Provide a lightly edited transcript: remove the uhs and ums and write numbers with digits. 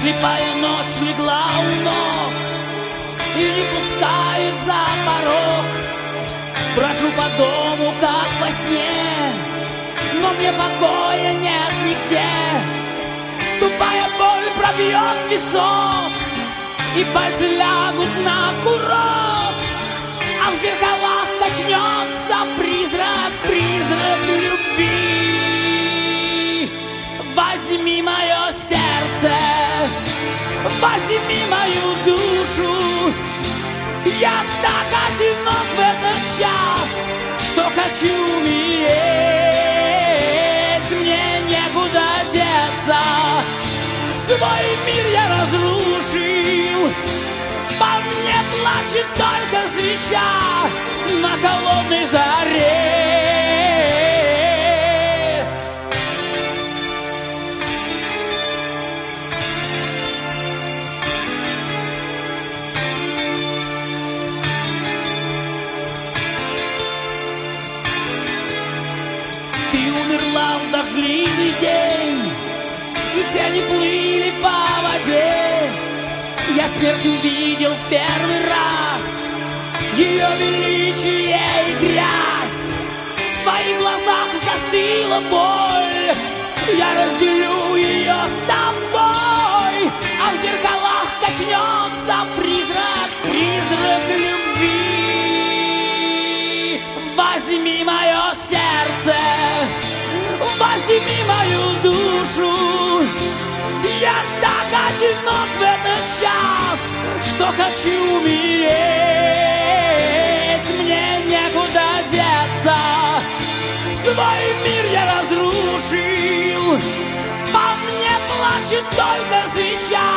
Слепая ночь легла у ног и не пускает за порог. Брожу по дому, как во сне, но мне покоя нет нигде. Тупая боль пробьет висок, и пальцы лягут на курок, а в зеркалах качнется призрак, призрак любви. Возьми мое сердце, возьми мою душу. Я так одинок в этот час, что хочу умереть. Мне некуда деться, свой мир я разрушил. По мне плачет только свеча на холодной заре. Ты умерла в дождливый день, и тени плыли по воде. Я смерть увидел в первый раз, ее величие и грязь. В твоих глазах застыла боль, я разделю ее с тобой, а в зеркалах качнется призрак, призрак любви. Возьми мое сердце, возьми мою душу. Я так одинок в этот час, что хочу умереть. Мне некуда деться, свой мир я разрушил. По мне плачет только свеча